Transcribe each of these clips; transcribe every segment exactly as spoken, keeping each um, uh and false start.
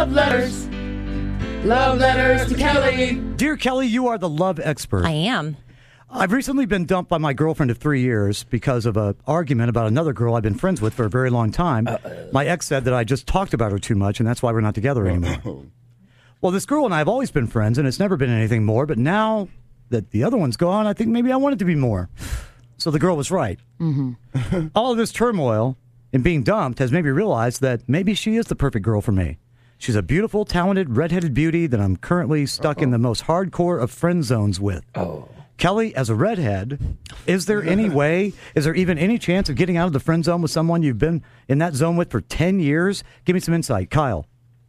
Love letters. Love letters to Kelly. Dear Kelly, you are the love expert. I am. I've recently been dumped by my girlfriend of three years because of an argument about another girl I've been friends with for a very long time. Uh-oh. My ex said that I just talked about her too much, and that's why we're not together anymore. Uh-oh. Well, this girl and I have always been friends, and it's never been anything more, but now that the other one's gone, I think maybe I want it to be more. So the girl was right. Mm-hmm. All of this turmoil and being dumped has made me realize that maybe she is the perfect girl for me. She's a beautiful, talented, redheaded beauty that I'm currently stuck Uh-oh. in the most hardcore of friend zones with. Oh. Kelly, as a redhead, is there any way, is there even any chance of getting out of the friend zone with someone you've been in that zone with for ten years? Give me some insight. Kyle.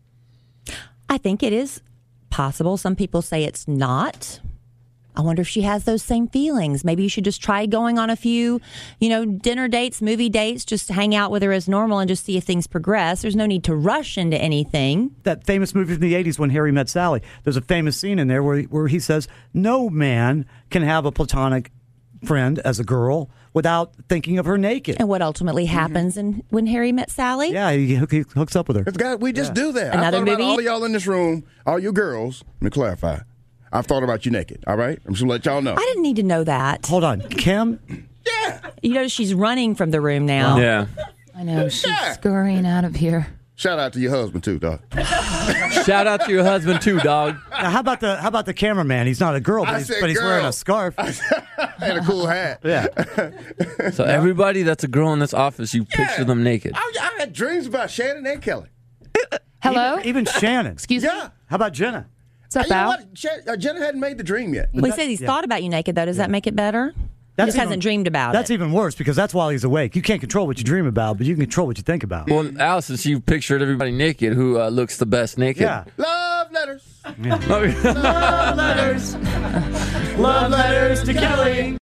I think it is possible. Some people say it's not. I wonder if she has those same feelings. Maybe you should just try going on a few, you know, dinner dates, movie dates, just hang out with her as normal and just see if things progress. There's no need to rush into anything. That famous movie from the eighties, When Harry Met Sally, there's a famous scene in there where, where he says, no man can have a platonic friend as a girl without thinking of her naked. And what ultimately happens mm-hmm. in When Harry Met Sally? Yeah, he, he hooks up with her. God, we just yeah. do that. Another I thought movie? About all of y'all in this room, all you girls, let me clarify. I've thought about you naked, all right? I'm just going to let y'all know. I didn't need to know that. Hold on. Kim? Yeah. You know, she's running from the room now. Yeah. I know. She's Yeah. scurrying out of here. Shout out to your husband, too, dog. Shout out to your husband, too, dog. Now, how about the how about the cameraman? He's not a girl, but, I he's, said but he's girl. wearing a scarf. And a cool hat. Yeah. So everybody that's a girl in this office, you Yeah. picture them naked. I, I had dreams about Shannon and Kelly. Hello? Even, even Shannon. Excuse me? Yeah. How about Jenna? What's up, You know Al? what? Jen- uh, Jenna hadn't made the dream yet. Well, he says he's yeah. thought about you naked, though. Does that make it better? He just even- hasn't dreamed about That's it. even worse because that's while he's awake. You can't control what you dream about, but you can control what you think about. Well, Allison, you pictured everybody naked. Who uh, looks the best naked? Yeah. Love letters. Yeah. Oh, yeah. Love letters. Love letters to Kelly.